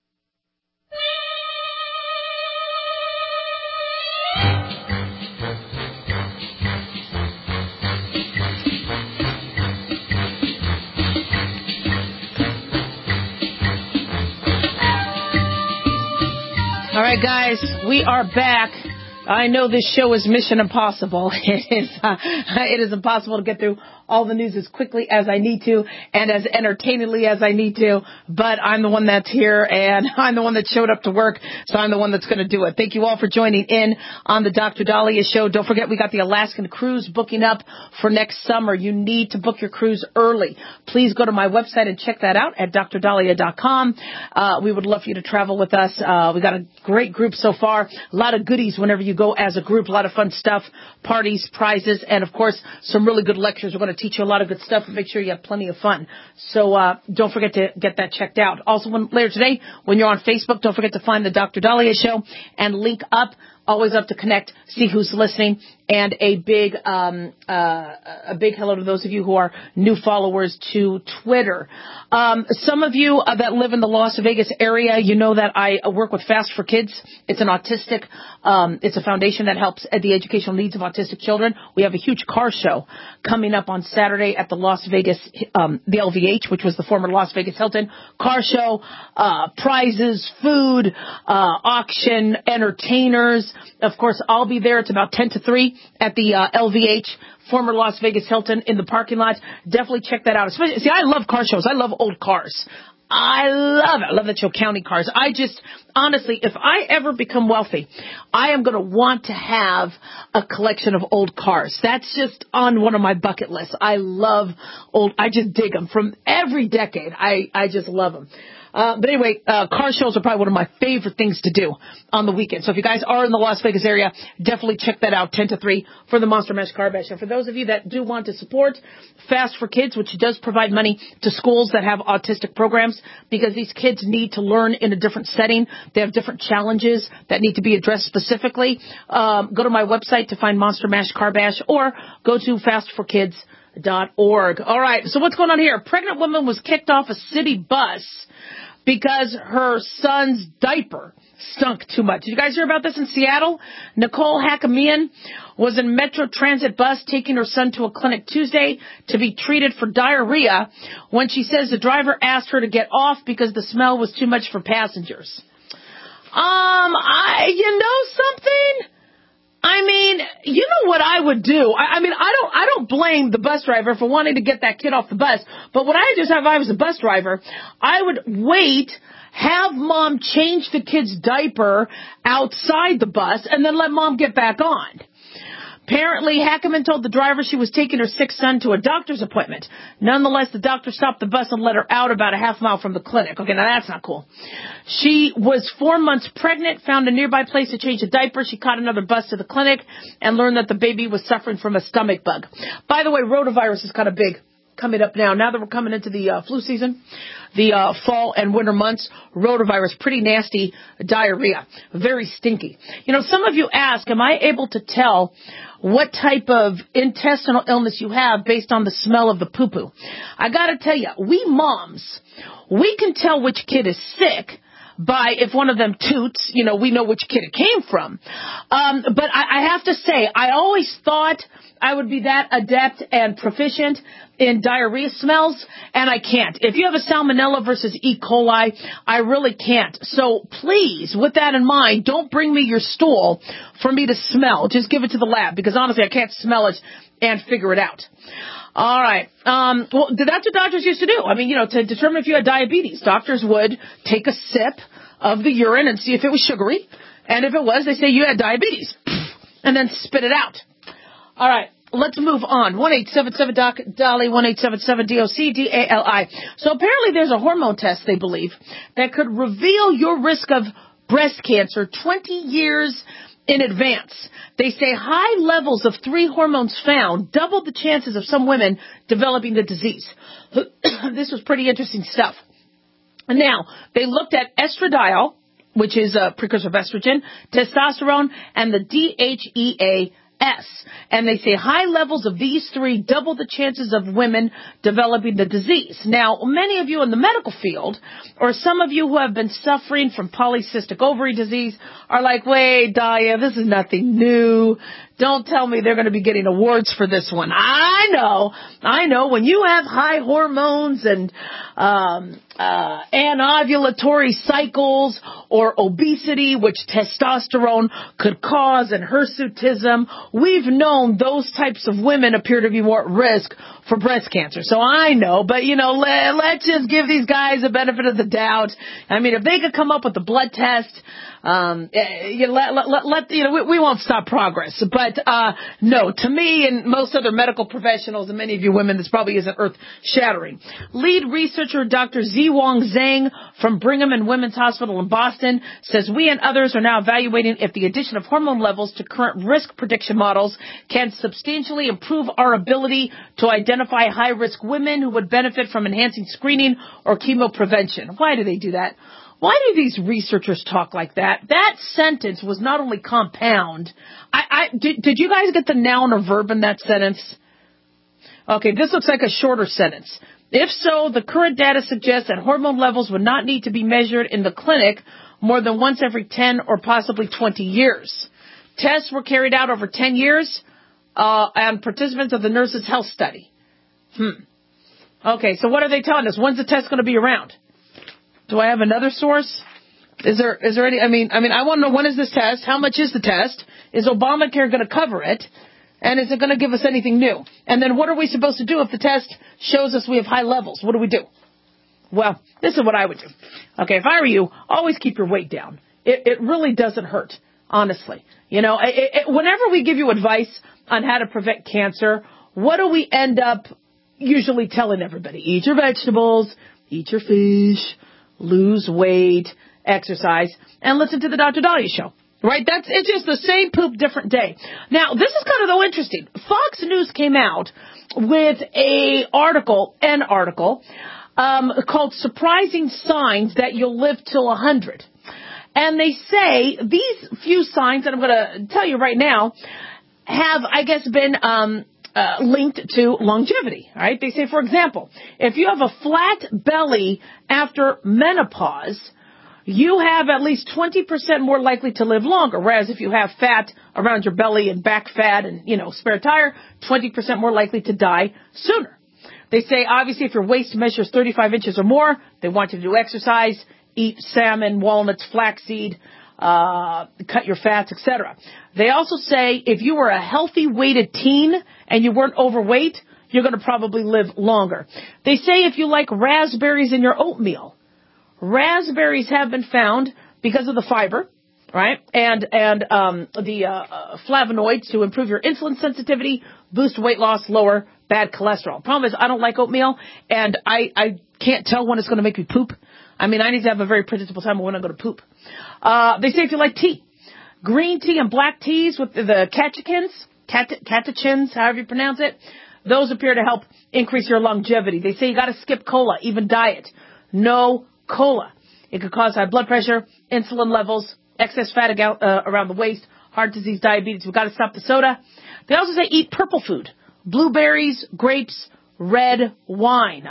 All right, guys, we are back. I know this show is mission impossible. It is, uh, it is impossible to get through all the news as quickly as I need to and as entertainingly as I need to, but I'm the one that's here and I'm the one that showed up to work, so I'm the one that's going to do it. Thank you all for joining in on the Doctor Dahlia Show. Don't forget, we got the Alaskan cruise booking up for next summer. You need to book your cruise early. Please go to my website and check that out at dr dahlia dot com. Uh, we would love for you to travel with us. Uh, we got a great group so far. A lot of goodies whenever you go as a group. A lot of fun stuff, parties, prizes, and of course, some really good lectures. We're going to teach you a lot of good stuff and make sure you have plenty of fun. So uh, don't forget to get that checked out. Also, when, later today, when you're on Facebook, don't forget to find the Doctor Dahlia Show and link up Always up to connect, see who's listening, and a big, um, uh, a big hello to those of you who are new followers to Twitter. Um, some of you uh, that live in the Las Vegas area, you know that I work with Fast for Kids. It's an autistic, um, it's a foundation that helps at the educational needs of autistic children. We have a huge car show coming up on Saturday at the Las Vegas, um, the L V H, which was the former Las Vegas Hilton. Car show, uh, prizes, food, uh, auction, entertainers. Of course, I'll be there. It's about ten to three at the uh, L V H, former Las Vegas Hilton, in the parking lot. Definitely check that out. Especially, see, I love car shows. I love old cars. I love it. I love that show, County Cars. I just, honestly, if I ever become wealthy, I am going to want to have a collection of old cars. That's just on one of my bucket lists. I love old, I just dig them from every decade. I, I just love them. Uh, but anyway, uh, car shows are probably one of my favorite things to do on the weekend. So if you guys are in the Las Vegas area, definitely check that out, ten to three for the Monster Mash Car Bash. And for those of you that do want to support Fast for Kids, which does provide money to schools that have autistic programs, because these kids need to learn in a different setting. They have different challenges that need to be addressed specifically. Um, go to my website to find Monster Mash Car Bash, or go to fast for kids dot org. All right, so what's going on here? A pregnant woman was kicked off a city bus because her son's diaper stunk too much. Did you guys hear about this in Seattle? Nicole Hakamian was in Metro Transit bus taking her son to a clinic Tuesday to be treated for diarrhea when she says the driver asked her to get off because the smell was too much for passengers. Um, I, you know something? I mean, you know what I would do? I, I mean, I don't, I don't blame the bus driver for wanting to get that kid off the bus. But what I just have, if I was a bus driver, I would wait, have mom change the kid's diaper outside the bus, and then let mom get back on. Apparently, Hackerman told the driver she was taking her sick son to a doctor's appointment. Nonetheless, the doctor stopped the bus and let her out about a half mile from the clinic. Okay, now that's not cool. She was four months pregnant, found a nearby place to change a diaper. She caught another bus to the clinic and learned that the baby was suffering from a stomach bug. By the way, rotavirus is kind of big coming up now. Now that we're coming into the uh, flu season, the uh, fall and winter months, rotavirus, pretty nasty diarrhea, very stinky. You know, some of you ask, am I able to tell what type of intestinal illness you have based on the smell of the poo-poo? I got to tell you, we moms, we can tell which kid is sick by if one of them toots, you know, we know which kid it came from. Um, but I, I have to say, I always thought I would be that adept and proficient in diarrhea smells, and I can't. If you have a salmonella versus E. coli, I really can't. So please, with that in mind, don't bring me your stool for me to smell. Just give it to the lab, because honestly, I can't smell it and figure it out. All right. Um, well, that's what doctors used to do. I mean, you know, to determine if you had diabetes, doctors would take a sip of the urine and see if it was sugary. And if it was, they say you had diabetes. And then spit it out. All right. Let's move on. one eight seven seven doc Dolly, one eight seven seven D O C D A L I. So apparently there's a hormone test, they believe, that could reveal your risk of breast cancer twenty years in advance. They say high levels of three hormones found double the chances of some women developing the disease. This was pretty interesting stuff. Now, they looked at estradiol, which is a precursor of estrogen, testosterone, and the D H E A S. And they say high levels of these three double the chances of women developing the disease. Now, many of you in the medical field, or some of you who have been suffering from polycystic ovary disease, are like, wait, Dahlia, this is nothing new. Don't tell me they're going to be getting awards for this one. I know. I know. When you have high hormones and um, uh, anovulatory cycles or obesity, which testosterone could cause, and hirsutism, we've known those types of women appear to be more at risk for breast cancer. So I know, but, you know, let, let's just give these guys a benefit of the doubt. I mean, if they could come up with a blood test, Um, you know, let, let, let, you know, we, we won't stop progress. But, uh, no, to me and most other medical professionals and many of you women, this probably isn't earth shattering. Lead researcher Doctor Ziwang Zhang from Brigham and Women's Hospital in Boston says we and others are now evaluating if the addition of hormone levels to current risk prediction models can substantially improve our ability to identify high risk women who would benefit from enhancing screening or chemo prevention. Why do they do that? Why do these researchers talk like that? That sentence was not only compound. I, I did, did you guys get the noun or verb in that sentence? Okay, this looks like a shorter sentence. If so, the current data suggests that hormone levels would not need to be measured in the clinic more than once every ten or possibly twenty years. Tests were carried out over ten years uh, on participants of the Nurses' Health Study. Hmm. Okay, so what are they telling us? When's the test going to be around? Do I have another source? Is there is there any? I mean, I mean, I want to know, when is this test? How much is the test? Is Obamacare going to cover it? And is it going to give us anything new? And then what are we supposed to do if the test shows us we have high levels? What do we do? Well, this is what I would do. Okay, if I were you, always keep your weight down. It, it really doesn't hurt, honestly. You know, it, it, whenever we give you advice on how to prevent cancer, what do we end up usually telling everybody? Eat your vegetables, eat your fish, lose weight, exercise, and listen to the Doctor Dahlia Show. Right? That's, it's just the same poop, different day. Now, this is kind of, though, interesting. Fox News came out with a article, an article, um, called Surprising Signs That You'll Live Till one hundred. And they say these few signs that I'm going to tell you right now have, I guess, been um, uh, linked to longevity. All right? They say, for example, if you have a flat belly after menopause, you have at least twenty percent more likely to live longer. Whereas if you have fat around your belly and back fat and, you know, spare tire, twenty percent more likely to die sooner. They say, obviously, if your waist measures thirty-five inches or more, they want you to do exercise, eat salmon, walnuts, flaxseed, uh, cut your fats, et cetera. They also say if you were a healthy weighted teen and you weren't overweight, you're going to probably live longer. They say if you like raspberries in your oatmeal, raspberries have been found because of the fiber, right, and and um, the uh, flavonoids to improve your insulin sensitivity, boost weight loss, lower bad cholesterol. Problem is, I don't like oatmeal, and I, I can't tell when it's going to make me poop. I mean, I need to have a very predictable time when I'm going to poop. Uh, they say if you like tea, green tea and black teas with the, the catechins, cat- catechins, however you pronounce it, those appear to help increase your longevity. They say you got to skip cola, even diet. No cola. It could cause high blood pressure, insulin levels, excess fat uh, around the waist, heart disease, diabetes. We've got to stop the soda. They also say eat purple food. Blueberries, grapes, red wine.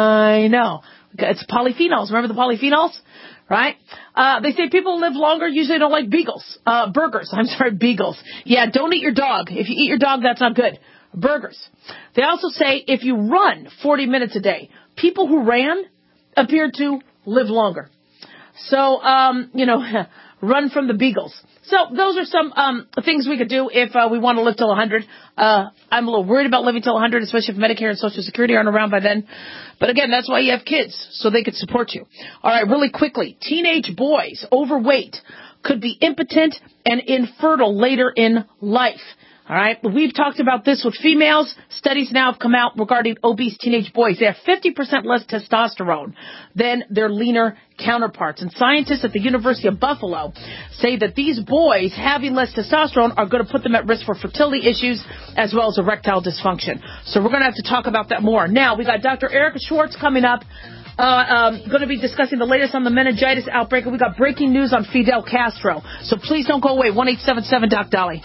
I know. It's polyphenols. Remember the polyphenols? Right? Uh, they say people who live longer usually don't like beagles. Uh, burgers. I'm sorry, beagles. Yeah, don't eat your dog. If you eat your dog, that's not good. Burgers. They also say if you run forty minutes a day, people who ran appear to live longer. So, um, you know, run from the beagles. So those are some um, things we could do if uh, we want to live till one hundred. Uh, I'm a little worried about living till one hundred, especially if Medicare and Social Security aren't around by then. But again, that's why you have kids, so they could support you. All right, really quickly. Teenage boys, overweight, could be impotent and infertile later in life. All right, we've talked about this with females. Studies now have come out regarding obese teenage boys. They have fifty percent less testosterone than their leaner counterparts. And scientists at the University of Buffalo say that these boys having less testosterone are going to put them at risk for fertility issues as well as erectile dysfunction. So we're going to have to talk about that more. Now, we got Doctor Erica Schwartz coming up. Uh, um, going to be discussing the latest on the meningitis outbreak. And we got breaking news on Fidel Castro. So please don't go away. one eight seven seven Doc Dolly.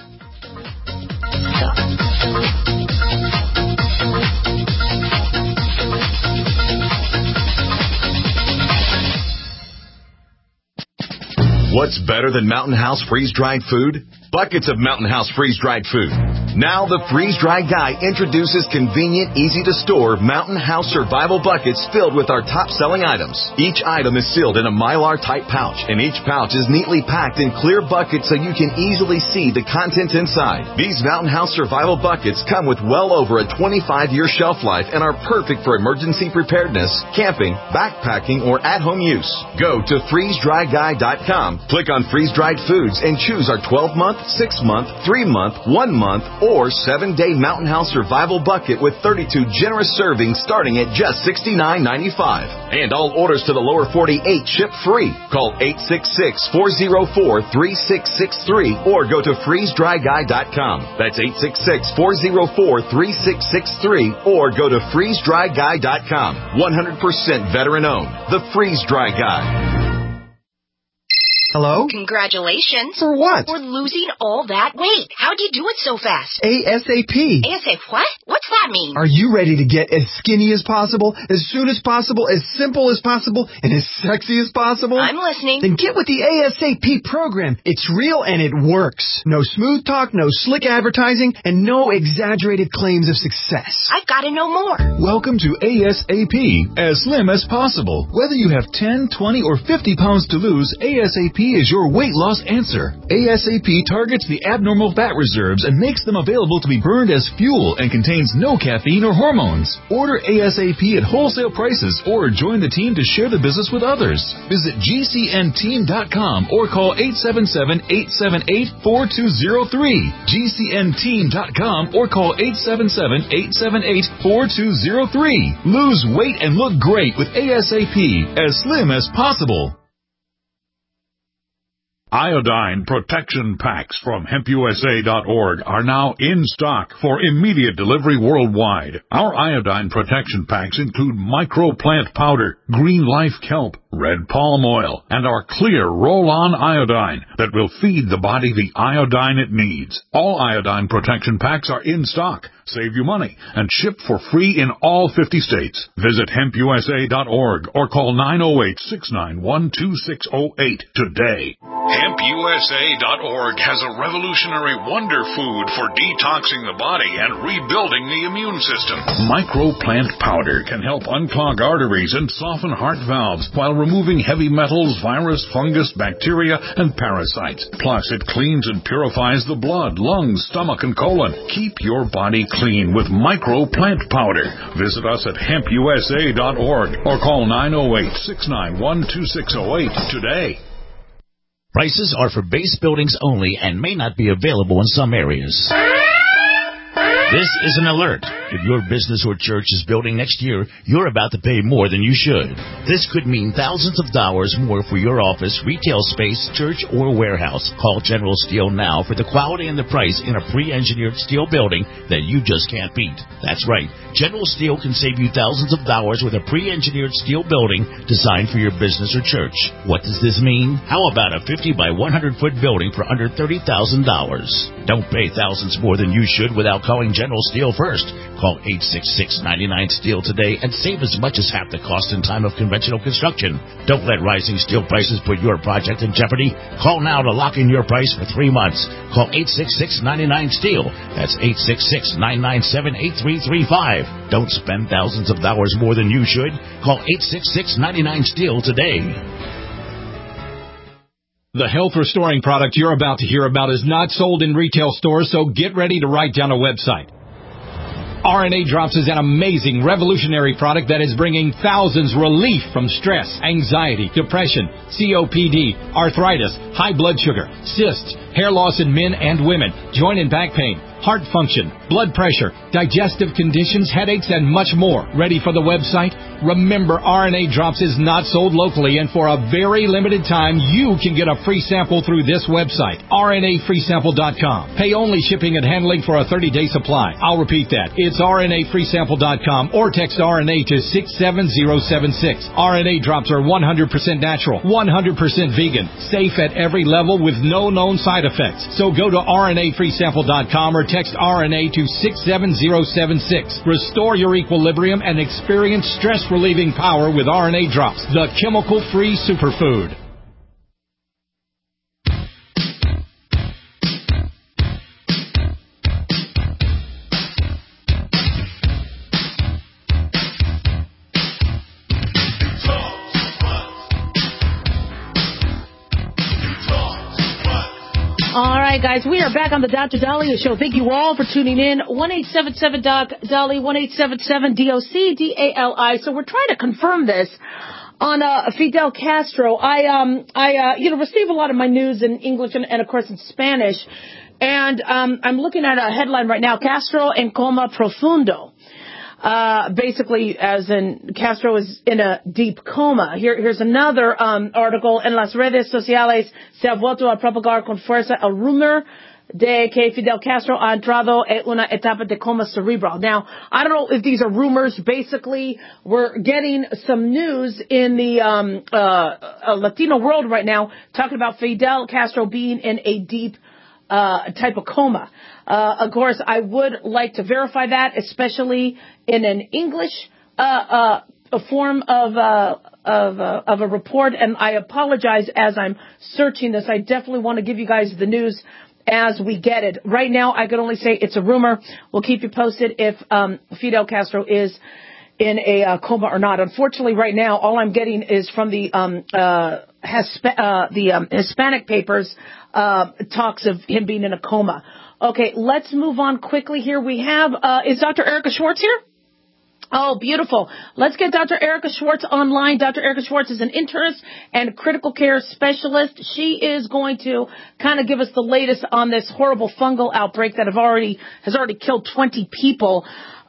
What's better than Mountain House freeze-dried food? Buckets of Mountain House freeze-dried food. Now the freeze-dried guy introduces convenient, easy-to-store Mountain House survival buckets filled with our top-selling items. Each item is sealed in a Mylar-type pouch, and each pouch is neatly packed in clear buckets so you can easily see the contents inside. These Mountain House survival buckets come with well over a twenty-five year shelf life and are perfect for emergency preparedness, camping, backpacking, or at-home use. Go to freeze dry guy dot com, click on freeze-dried foods, and choose our twelve month, six month, three month, one month, or seven day Mountain House Survival Bucket with thirty-two generous servings starting at just sixty-nine ninety-five. And all orders to the lower forty-eight ship free. Call eight six six, four oh four, three six six three or go to freeze dry guy dot com. That's eight six six, four oh four, three six six three or go to freeze dry guy dot com. one hundred percent veteran owned. The Freeze Dry Guy. Hello? Congratulations. For what? For losing all that weight. How'd you do it so fast? ASAP. ASAP what? What's that mean? Are you ready to get as skinny as possible, as soon as possible, as simple as possible, and as sexy as possible? I'm listening. Then get with the ASAP program. It's real and it works. No smooth talk, no slick advertising, and no exaggerated claims of success. I've got to know more. Welcome to ASAP, as slim as possible. Whether you have ten, twenty, or fifty pounds to lose, ASAP is your weight loss answer. ASAP targets the abnormal fat reserves and makes them available to be burned as fuel and contains no caffeine or hormones. Order ASAP at wholesale prices or join the team to share the business with others. Visit G C N team dot com or call eight seven seven, eight seven eight, four two zero three. G C N team dot com or call eight seven seven, eight seven eight, four two zero three. Lose weight and look great with ASAP, as slim as possible. Iodine protection packs from hemp U S A dot org are now in stock for immediate delivery worldwide. Our iodine protection packs include microplant powder, green life kelp, red palm oil, and our clear roll-on iodine that will feed the body the iodine it needs. All iodine protection packs are in stock, save you money, and ship for free in all fifty states. Visit hemp U S A dot org or call nine oh eight, six nine one, two six oh eight today. hemp U S A dot org has a revolutionary wonder food for detoxing the body and rebuilding the immune system. Microplant powder can help unclog arteries and soften heart valves while removing heavy metals, virus, fungus, bacteria, and parasites. Plus, it cleans and purifies the blood, lungs, stomach, and colon. Keep your body clean with Microplant powder. Visit us at hemp U S A dot org or call nine oh eight, six nine one, two six oh eight today. Prices are for base buildings only and may not be available in some areas. This is an alert. If your business or church is building next year, you're about to pay more than you should. This could mean thousands of dollars more for your office, retail space, church, or warehouse. Call General Steel now for the quality and the price in a pre-engineered steel building that you just can't beat. That's right. General Steel can save you thousands of dollars with a pre-engineered steel building designed for your business or church. What does this mean? How about a fifty by one hundred foot building for under thirty thousand dollars? Don't pay thousands more than you should without calling General Steel first. Call eight six six, nine nine, STEEL today and save as much as half the cost and time of conventional construction. Don't let rising steel prices put your project in jeopardy. Call now to lock in your price for three months. Call eight six six, nine nine, STEEL. That's eight six six, nine nine seven, eight three three five. Don't spend thousands of dollars more than you should. Call eight six six, nine nine, STEEL today. The health restoring product you're about to hear about is not sold in retail stores, so get ready to write down a website. R N A Drops is an amazing, revolutionary product that is bringing thousands relief from stress, anxiety, depression, C O P D, arthritis, high blood sugar, cysts, hair loss in men and women, joint and back pain, heart function, blood pressure, digestive conditions, headaches, and much more. Ready for the website? Remember, R N A Drops is not sold locally, and for a very limited time, you can get a free sample through this website, R N A free sample dot com. Pay only shipping and handling for a thirty day supply. I'll repeat that. It's R N A free sample dot com or text R N A to six seven zero seven six. R N A Drops are one hundred percent natural, one hundred percent vegan, safe at every level with no known side effects. So go to R N A free sample dot com or text R N A to six seven zero seven six. Restore your equilibrium and experience stress-relieving power with R N A Drops, the chemical-free superfood. All right, guys, we are back on the Doctor Dahlia Show. Thank you all for tuning in. one eight seven seven Doc Dolly, one eight seven seven D O C D A L I. So we're trying to confirm this on uh, Fidel Castro. I, um, I, uh, you know, receive a lot of my news in English and, and of course, in Spanish. And um, I'm looking at a headline right now, Castro en coma profundo. Uh, basically, as in Castro is in a deep coma. Here, here's another um, article. En las redes sociales se ha vuelto a propagar con fuerza el rumor de que Fidel Castro ha entrado en una etapa de coma cerebral. Now, I don't know if these are rumors. Basically, we're getting some news in the um, uh, uh, Latino world right now talking about Fidel Castro being in a deep uh, type of coma. Uh, of course, I would like to verify that, especially in an English uh, uh, a form of uh, of, uh, of a report. And I apologize as I'm searching this. I definitely want to give you guys the news as we get it. Right now, I can only say it's a rumor. We'll keep you posted if um, Fidel Castro is in a uh, coma or not. Unfortunately, right now, all I'm getting is from the um, uh, Hisp- uh, the um, Hispanic papers uh, talks of him being in a coma. Okay, let's move on quickly here. We have, uh, is Doctor Erica Schwartz here? Oh, beautiful. Let's get Doctor Erica Schwartz online. Doctor Erica Schwartz is an internist and critical care specialist. She is going to kind of give us the latest on this horrible fungal outbreak that have already has already killed twenty people.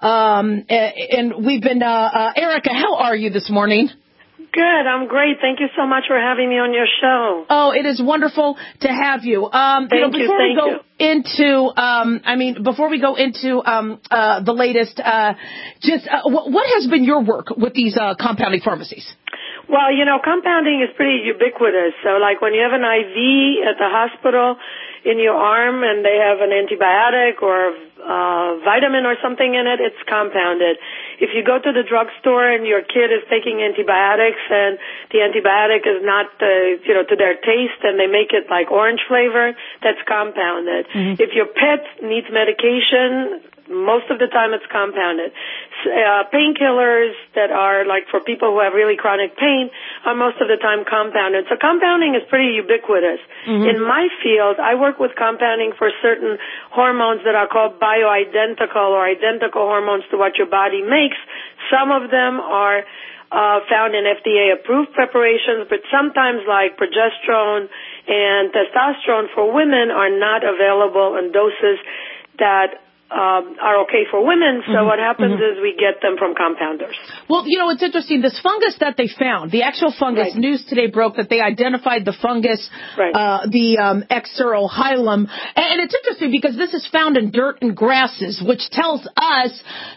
Um, and we've been, uh, uh, Erica, how are you this morning? Good. I'm great. Thank you so much for having me on your show. Oh, it is wonderful to have you. Um, thank you know, before you. Thank we go you. into, um, I mean, before we go into um, uh, the latest, uh, just uh, what, what has been your work with these uh, compounding pharmacies? Well, you know, compounding is pretty ubiquitous. So, like when you have an I V at the hospital in your arm and they have an antibiotic or uh, vitamin or something in it, it's compounded. If you go to the drugstore and your kid is taking antibiotics and the antibiotic is not, uh, you know, to their taste and they make it like orange flavor, that's compounded. Mm-hmm. If your pet needs medication, most of the time it's compounded. Uh, painkillers that are like for people who have really chronic pain are most of the time compounded. So compounding is pretty ubiquitous. Mm-hmm. In my field, I work with compounding for certain hormones that are called bioidentical or identical hormones to what your body makes. Some of them are uh, found in F D A-approved preparations, but sometimes like progesterone and testosterone for women are not available in doses that Um, are okay for women, so mm-hmm. what happens mm-hmm. is we get them from compounders. Well, you know, it's interesting. This fungus that they found, the actual fungus, right. News today broke that they identified the fungus, right. uh, the um, Exurohilum, and it's interesting because this is found in dirt and grasses, which tells us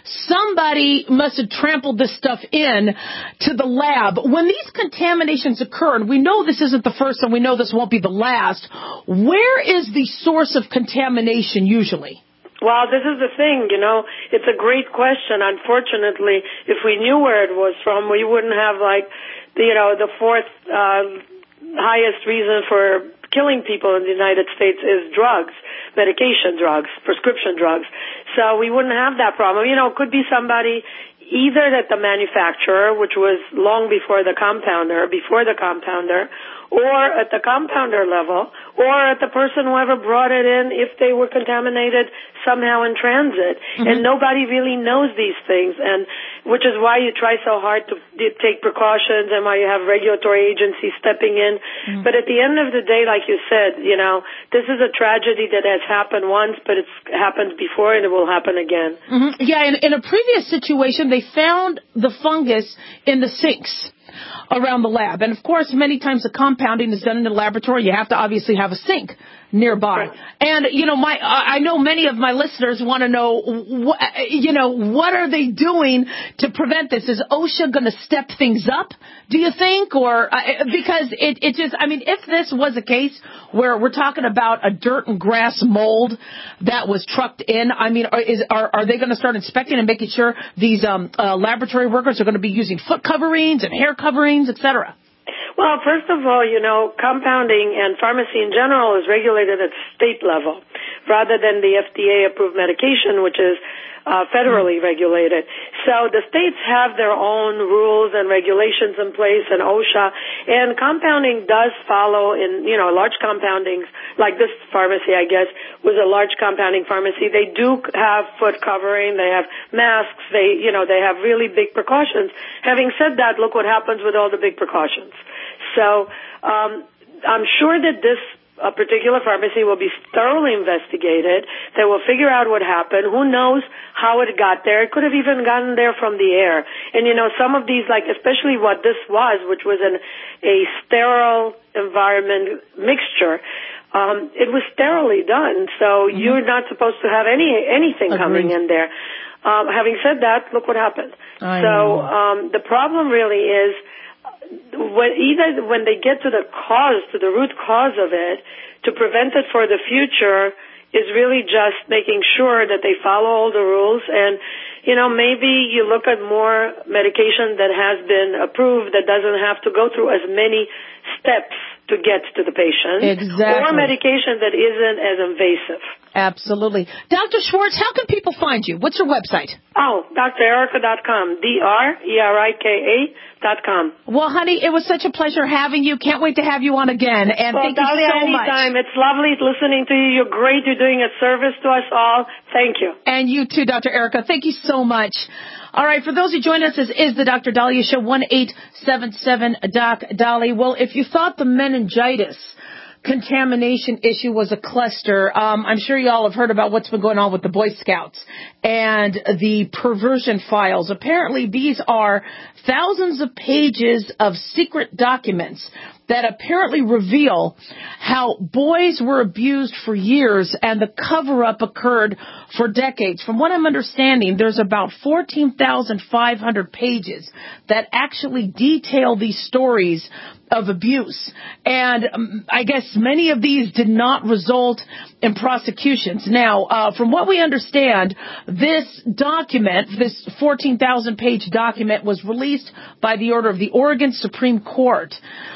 somebody must have trampled this stuff in to the lab. When these contaminations occur, and we know this isn't the first and we know this won't be the last, where is the source of contamination usually? Well, this is the thing, you know, it's a great question. Unfortunately, if we knew where it was from, we wouldn't have, like, the, you know, the fourth uh, highest reason for killing people in the United States is drugs, medication drugs, prescription drugs. So we wouldn't have that problem. You know, it could be somebody either at the manufacturer, which was long before the compounder, before the compounder, or at the compounder level, or at the person who ever brought it in if they were contaminated somehow in transit. Mm-hmm. And nobody really knows these things, and which is why you try so hard to take precautions and why you have regulatory agencies stepping in. Mm-hmm. But at the end of the day, like you said, you know, this is a tragedy that has happened once, but it's happened before and it will happen again. Mm-hmm. Yeah, in, in a previous situation, they found the fungus in the sinks around the lab. And, of course, many times the compounding is done in the laboratory. You have to obviously have a sink nearby. Right. And, you know, my I know many of my listeners want to know, what, you know, what are they doing to prevent this? Is OSHA going to step things up, do you think? Or uh, because it, it just, I mean, if this was a case where we're talking about a dirt and grass mold that was trucked in, I mean, are, is, are, are they going to start inspecting and making sure these um, uh, laboratory workers are going to be using foot coverings and hair coverings, et cetera? Well, first of all, you know, compounding and pharmacy in general is regulated at state level rather than the F D A-approved medication, which is uh, federally regulated. So the states have their own rules and regulations in place, and OSHA, and compounding does follow in, you know, large compoundings, like this pharmacy, I guess, was a large compounding pharmacy. They do have foot covering, they have masks, they, you know, they have really big precautions. Having said that, look what happens with all the big precautions. So um, I'm sure that this a particular pharmacy will be thoroughly investigated. They will figure out what happened. Who knows how it got there? It could have even gotten there from the air. And, you know, some of these, like especially what this was, which was an, a sterile environment mixture, um, it was sterilely done, so mm-hmm. you're not supposed to have any anything Agreed. coming in there. Um, having said that, look what happened. I so um, the problem really is when either when they get to the cause, to the root cause of it, to prevent it for the future is really just making sure that they follow all the rules. And, you know, maybe you look at more medication that has been approved that doesn't have to go through as many steps to get to the patient. Exactly. Or medication that isn't as invasive. Absolutely. Doctor Schwartz, how can people find you? What's your website? Oh, D R Erica dot com. D R E R I K A dot com. Well, honey, it was such a pleasure having you. Can't wait to have you on again. And well, thank you Dahlia, so anytime. much. It's lovely listening to you. You're great. You're doing a service to us all. Thank you. And you too, Doctor Erica. Thank you so much. All right, for those who join us, this is the Doctor Dahlia Show, one eight seven seven Doc Dolly. Well, if you thought the meningitis contamination issue was a cluster, um, I'm sure you all have heard about what's been going on with the Boy Scouts and the perversion files. Apparently, these are thousands of pages of secret documents that apparently reveal how boys were abused for years and the cover-up occurred for decades. From what I'm understanding, there's about fourteen thousand five hundred pages that actually detail these stories of abuse. And um, I guess many of these did not result in prosecutions. Now, uh, from what we understand, this document, this fourteen thousand page document was released by the order of the Oregon Supreme Court.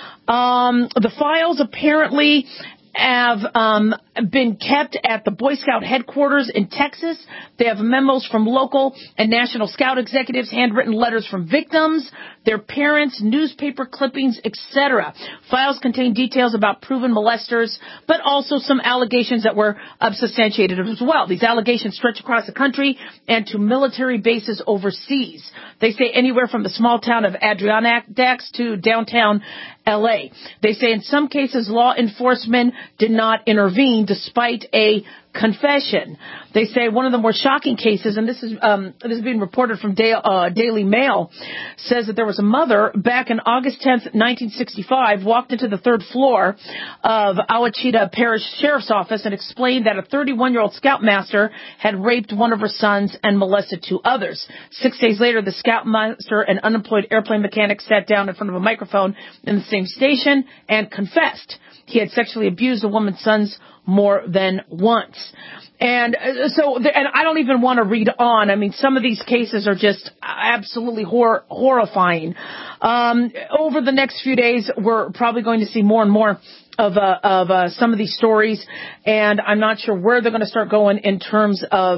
Um, the files apparently have um, been kept at the Boy Scout headquarters in Texas. They have memos from local and National Scout executives, handwritten letters from victims, their parents, newspaper clippings, et cetera. Files contain details about proven molesters, but also some allegations that were substantiated as well. These allegations stretch across the country and to military bases overseas. They say anywhere from the small town of Adirondack to downtown L A. They say in some cases law enforcement did not intervene despite a confession. They say one of the more shocking cases, and this is um, this is being reported from da- uh, Daily Mail, says that there was a mother back in August tenth, nineteen sixty-five, walked into the third floor of Ouachita Parish Sheriff's Office and explained that a thirty-one-year-old scoutmaster had raped one of her sons and molested two others. Six days later, the scoutmaster, an unemployed airplane mechanic, sat down in front of a microphone in the same station and confessed he had sexually abused a woman's sons more than once. And uh, so, and I don't even want to read on. I mean, some of these cases are just absolutely hor- horrifying. Um, over the next few days, we're probably going to see more and more of uh, of uh, some of these stories, and I'm not sure where they're going to start going in terms of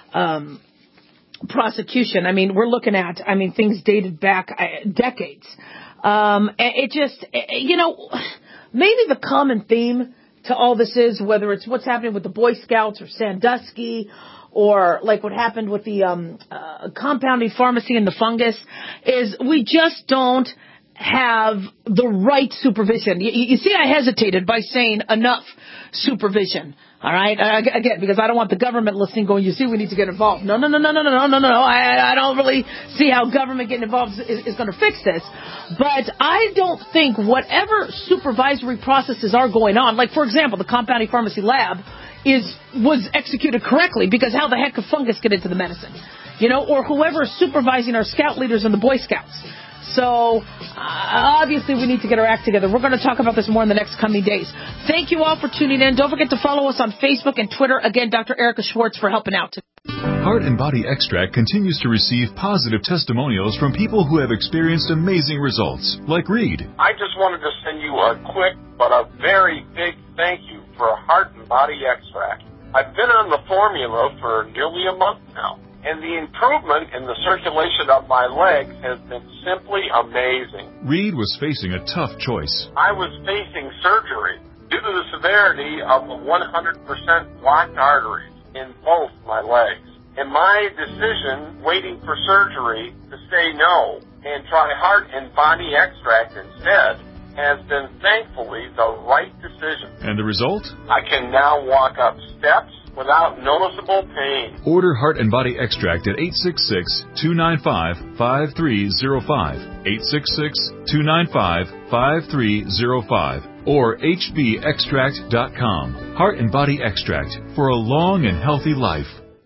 um, prosecution. I mean, we're looking at, I mean, things dated back uh, decades. Um, it just, you know, maybe the common theme to all this is, whether it's what's happening with the Boy Scouts or Sandusky or like what happened with the um, uh, compounding pharmacy and the fungus, is we just don't have the right supervision. You, you see, I hesitated by saying enough supervision. All right, uh, again, because I don't want the government listening going, you see, we need to get involved. No, no, no, no, no, no, no, no, no. I, I don't really see how government getting involved is, is going to fix this. But I don't think whatever supervisory processes are going on, like, for example, the compounding pharmacy lab is was executed correctly, because how the heck could fungus get into the medicine? You know, or whoever is supervising our scout leaders and the Boy Scouts. So, uh, obviously, we need to get our act together. We're going to talk about this more in the next coming days. Thank you all for tuning in. Don't forget to follow us on Facebook and Twitter. Again, Doctor Erica Schwartz for helping out. Heart and Body Extract continues to receive positive testimonials from people who have experienced amazing results, like Reed. I just wanted to send you a quick but a very big thank you for Heart and Body Extract. I've been on the formula for nearly a month now, and the improvement in the circulation of my legs has been simply amazing. Reed was facing a tough choice. I was facing surgery due to the severity of the one hundred percent blocked arteries in both my legs. And my decision, waiting for surgery, to say no and try Heart and Body Extract instead, has been thankfully the right decision. And the result? I can now walk up steps without noticeable pain. Order Heart and Body Extract at eight six six, two nine five, five three zero five, eight six six, two nine five, five three zero five, or H B extract dot com. Heart and Body Extract for a long and healthy life.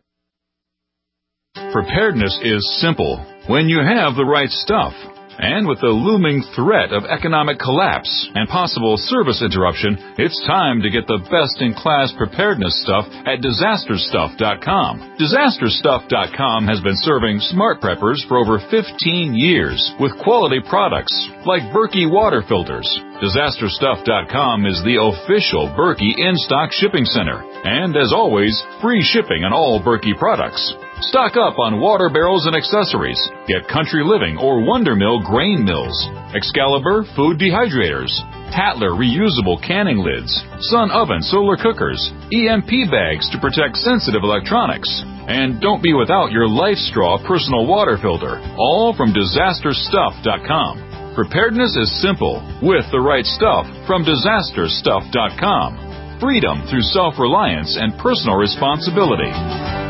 Preparedness is simple when you have the right stuff. And with the looming threat of economic collapse and possible service interruption, it's time to get the best-in-class preparedness stuff at disaster stuff dot com. disaster stuff dot com has been serving smart preppers for over fifteen years with quality products like Berkey water filters. disaster stuff dot com is the official Berkey in-stock shipping center. And as always, free shipping on all Berkey products. Stock up on water barrels and accessories. Get Country Living or Wonder Mill grain mills, Excalibur food dehydrators, Tatler reusable canning lids, Sun oven solar cookers, E M P bags to protect sensitive electronics. And don't be without your Life Straw personal water filter, all from disaster stuff dot com. Preparedness is simple with the right stuff from disaster stuff dot com. Freedom through self-reliance and personal responsibility.